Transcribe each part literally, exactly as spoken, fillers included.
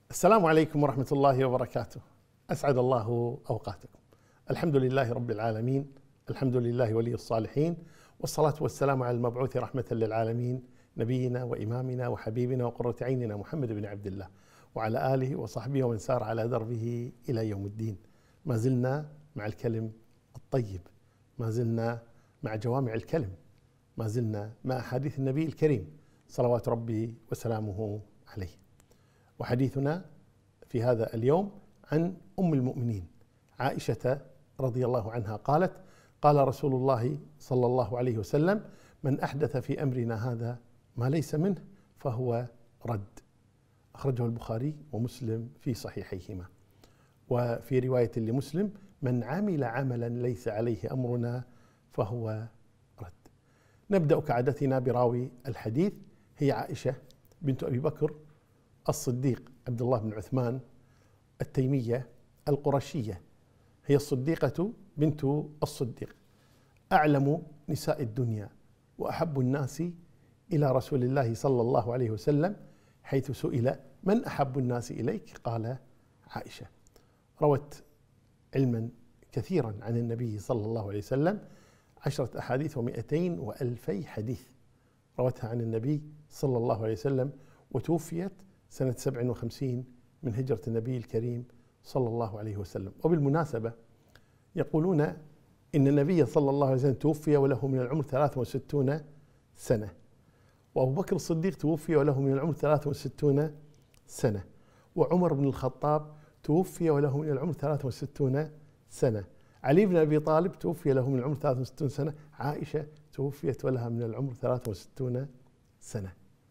السلام عليكم ورحمة الله وبركاته. أسعد الله أوقاتكم. الحمد لله رب العالمين، الحمد لله ولي الصالحين، والصلاة والسلام على المبعوث رحمة للعالمين نبينا وإمامنا وحبيبنا وقرة عيننا محمد بن عبد الله، وعلى آله وصحبه ومن سار على دربه إلى يوم الدين. ما زلنا مع الكلم الطيب، ما زلنا مع جوامع الكلم، ما زلنا مع أحاديث النبي الكريم صلوات ربي وسلامه عليه. وحديثنا في هذا اليوم عن أم المؤمنين عائشة رضي الله عنها قالت: قال رسول الله صلى الله عليه وسلم: من أحدث في أمرنا هذا ما ليس منه فهو رد. أخرجه البخاري ومسلم في صحيحيهما. وفي رواية لمسلم: من عمل عملا ليس عليه أمرنا فهو رد. نبدأ كعادتنا براوي الحديث، هي عائشة بنت أبي بكر الصديق عبد الله بن عثمان التيمية القرشية، هي الصديقة بنت الصديق، أعلم نساء الدنيا وأحب الناس إلى رسول الله صلى الله عليه وسلم، حيث سئل: من أحب الناس إليك؟ قال: عائشة. روت علما كثيرا عن النبي صلى الله عليه وسلم، عشرة أحاديث ومئتين وألفي حديث روتها عن النبي صلى الله عليه وسلم، وتوفيت سنة سبع وخمسين من هجرة النبي الكريم صلى الله عليه وسلم. وبالمناسبة يقولون إن النبي صلى الله عليه وسلم توفي وله من العمر ثلاث وستون سنة، وأبو بكر الصديق توفي وله من العمر ثلاث وستون سنة، وعمر بن الخطاب توفي وله من العمر ثلاث وستون سنة، علي بن أبي طالب توفي له من العمر ثلاث وستون سنة، عائشة توفيت ولها من العمر ثلاث وستون سنة.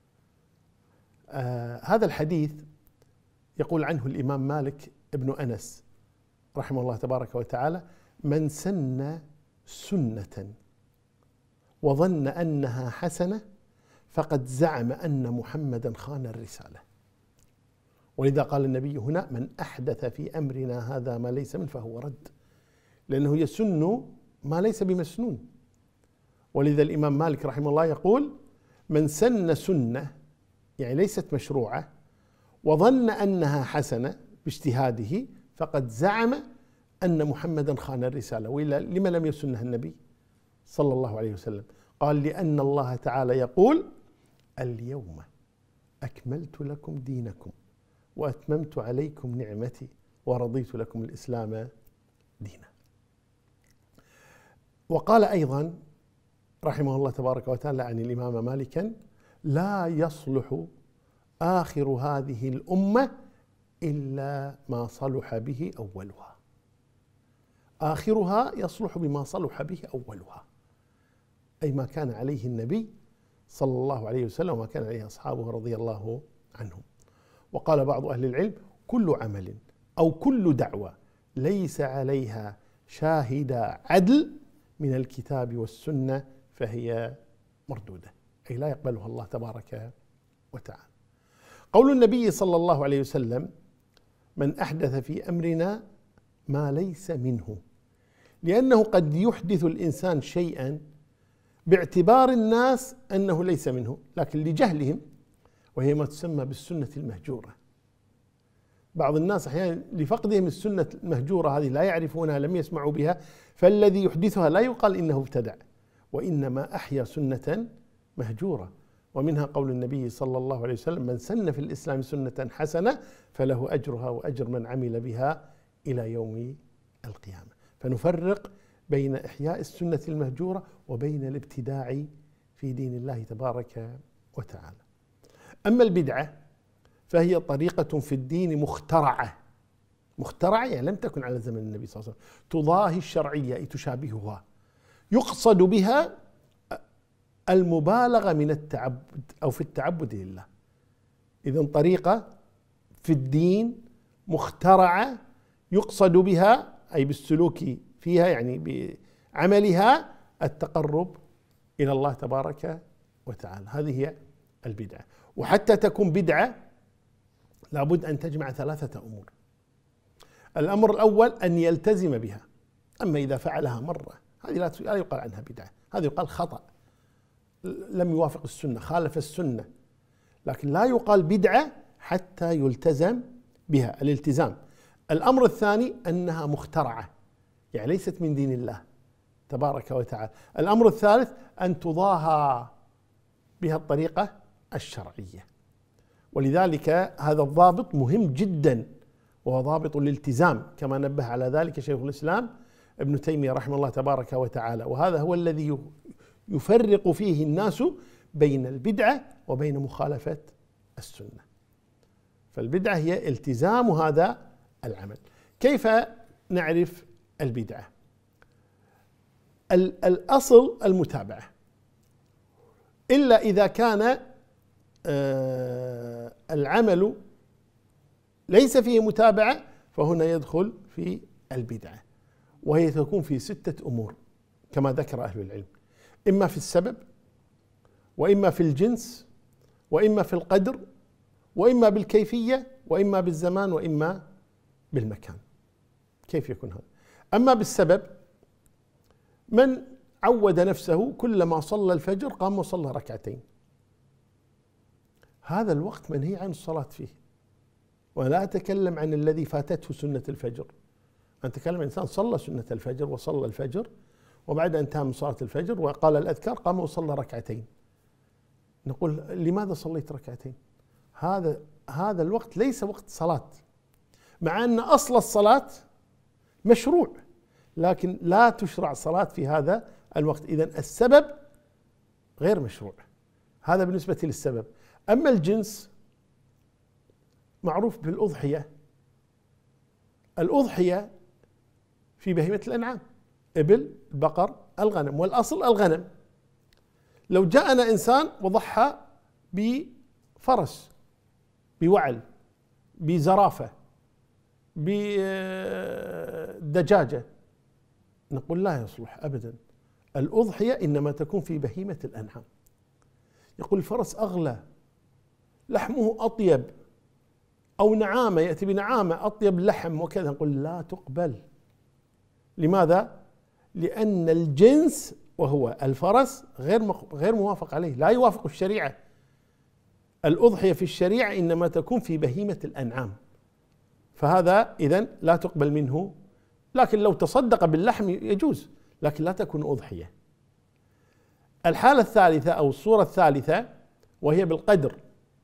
آه هذا الحديث يقول عنه الإمام مالك ابن أنس رحمه الله تبارك وتعالى: من سن سنة وظن أنها حسنة فقد زعم أن محمدا خان الرسالة. ولذا قال النبي هنا: من أحدث في أمرنا هذا ما ليس منه فهو رد، لأنه يسن ما ليس بمسنون. ولذا الإمام مالك رحمه الله يقول: من سن سنة يعني ليست مشروعة وظن أنها حسنة باجتهاده فقد زعم أن محمدا خان الرسالة. وإلا لما لم يسنها النبي صلى الله عليه وسلم؟ قال: لأن الله تعالى يقول: اليوم أكملت لكم دينكم وأتممت عليكم نعمتي ورضيت لكم الإسلام دينا. وقال أيضا رحمه الله تبارك وتعالى عن الإمام مالكا: لا يصلح آخر هذه الأمة إلا ما صلح به أولها. آخرها يصلح بما صلح به أولها، أي ما كان عليه النبي صلى الله عليه وسلم وما كان عليه أصحابه رضي الله عنهم. وقال بعض أهل العلم: كل عمل أو كل دعوة ليس عليها شاهد عدل من الكتاب والسنة فهي مردودة، أي لا يقبلها الله تبارك وتعالى. قول النبي صلى الله عليه وسلم: من أحدث في أمرنا ما ليس منه، لأنه قد يحدث الإنسان شيئا باعتبار الناس أنه ليس منه، لكن لجهلهم، وهي ما تسمى بالسنة المهجورة. بعض الناس أحيانا لفقدهم السنة المهجورة هذه، لا يعرفونها، لم يسمعوا بها، فالذي يحدثها لا يقال إنه ابتدع، وإنما أحيا سنة مهجورة. ومنها قول النبي صلى الله عليه وسلم: من سن في الإسلام سنة حسنة فله أجرها وأجر من عمل بها إلى يوم القيامة. فنفرق بين إحياء السنة المهجورة وبين الابتداع في دين الله تبارك وتعالى. أما البدعة فهي طريقة في الدين مخترعة، مخترعة يعني لم تكن على زمن النبي صلى الله عليه وسلم، تضاهي الشرعية أي تشابهها، يقصد بها المبالغة من التعبد أو في التعبد لله. إذن طريقة في الدين مخترعة يقصد بها أي بالسلوك فيها يعني بعملها التقرب إلى الله تبارك وتعالى. هذه هي البدعة. وحتى تكون بدعة لابد أن تجمع ثلاثة أمور. الأمر الأول أن يلتزم بها، أما إذا فعلها مرة هذه لا يقال عنها بدعة، هذا يقال خطأ، لم يوافق السنة، خالف السنة. لكن لا يقال بدعة حتى يلتزم بها الالتزام. الأمر الثاني أنها مخترعة، يعني ليست من دين الله تبارك وتعالى. الأمر الثالث أن تضاهى بها الطريقة الشرعية. ولذلك هذا الضابط مهم جدا، وهو ضابط الالتزام، كما نبه على ذلك شيخ الإسلام ابن تيمية رحمه الله تبارك وتعالى. وهذا هو الذي يفرق فيه الناس بين البدعة وبين مخالفة السنة. فالبدعة هي التزام هذا العمل. كيف نعرف البدعة؟ الأصل المتابعة، إلا إذا كان العمل ليس فيه متابعة فهنا يدخل في البدعة، وهي تكون في ستة أمور كما ذكر أهل العلم: إما في السبب، وإما في الجنس، وإما في القدر، وإما بالكيفية، وإما بالزمان، وإما بالمكان. كيف يكون هذا؟ أما بالسبب، من عود نفسه كلما صلى الفجر قام وصلى ركعتين، هذا الوقت منهي عن الصلاة فيه. ولا أتكلم عن الذي فاتته سنة الفجر، أنا أتكلم عن إنسان صلى سنة الفجر وصلى الفجر، وبعد أن انتهى من صلاة الفجر وقال الأذكار قام وصلى ركعتين. نقول لماذا صليت ركعتين؟ هذا هذا الوقت ليس وقت صلاة، مع أن أصل الصلاة مشروع، لكن لا تشرع صلاة في هذا الوقت. إذن السبب غير مشروع، هذا بالنسبة للسبب. أما الجنس معروف بالأضحية، الأضحية في بهيمة الأنعام: إبل، بقر، الغنم، والأصل الغنم. لو جاءنا إنسان وضحى بفرس، بوعل، بزرافة، بدجاجة، نقول لا يصلح أبدا. الأضحية إنما تكون في بهيمة الأنعام. يقول الفرس أغلى، لحمه أطيب، أو نعامة يأتي بنعامة أطيب لحم وكذا، نقول لا تقبل. لماذا؟ لأن الجنس وهو الفرس غير غير موافق عليه، لا يوافق الشريعة. الأضحية في الشريعة إنما تكون في بهيمة الأنعام، فهذا إذن لا تقبل منه. لكن لو تصدق باللحم يجوز، لكن لا تكون أضحية. الحالة الثالثة أو الصورة الثالثة وهي بالقدر،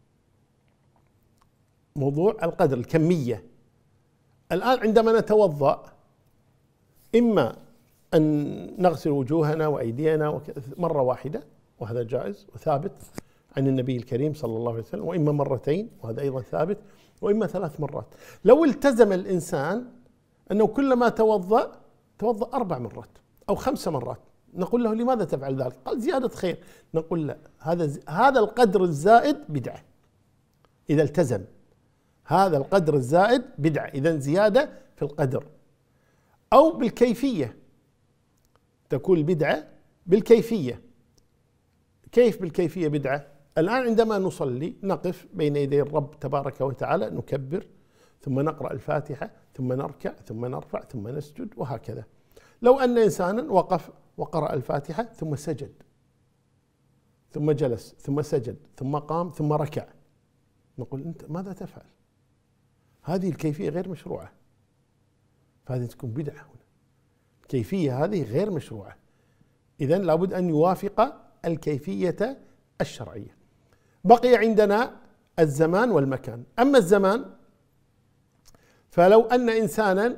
موضوع القدر، الكمية. الآن عندما نتوضأ إما أن نغسل وجوهنا وأيدينا مرة واحدة، وهذا جائز وثابت عن النبي الكريم صلى الله عليه وسلم، وإما مرتين، وهذا أيضا ثابت، وإما ثلاث مرات. لو التزم الإنسان أنه كلما توضأ توضأ أربع مرات أو خمس مرات، نقول له لماذا تفعل ذلك؟ قال زيادة خير. نقول لا، هذا هذا القدر الزائد بدعة إذا التزم. هذا القدر الزائد بدعة، إذن زيادة في القدر. أو بالكيفية، تكون البدعة بالكيفية. كيف بالكيفية بدعة؟ الآن عندما نصلي نقف بين يدي الرب تبارك وتعالى، نكبر، ثم نقرأ الفاتحة، ثم نركع، ثم نرفع، ثم نسجد، وهكذا. لو أن إنسانا وقف وقرأ الفاتحة ثم سجد، ثم جلس، ثم سجد، ثم قام، ثم ركع، نقول أنت ماذا تفعل؟ هذه الكيفية غير مشروعة، فهذه تكون بدعة هنا. الكيفية هذه غير مشروعة، إذن لابد أن يوافق الكيفية الشرعية. بقي عندنا الزمان والمكان. أما الزمان فلو أن إنسانا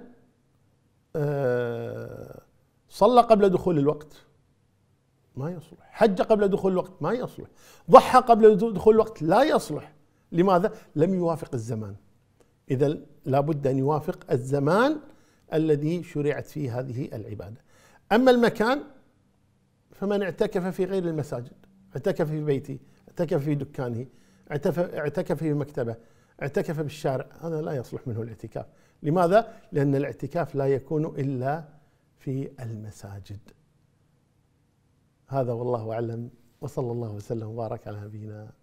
صلى قبل دخول الوقت ما يصلح، حج قبل دخول الوقت ما يصلح، ضحى قبل دخول الوقت لا يصلح. لماذا؟ لم يوافق الزمان. إذا لابد أن يوافق الزمان الذي شرعت فيه هذه العبادة. أما المكان فمن اعتكف في غير المساجد، اعتكف في بيته، اعتكف في دكانه، اعتكف في مكتبه، اعتكف بالشارع، هذا لا يصلح منه الاعتكاف. لماذا؟ لأن الاعتكاف لا يكون إلا في المساجد. هذا والله أعلم، وصلى الله وسلم وبارك على نبينا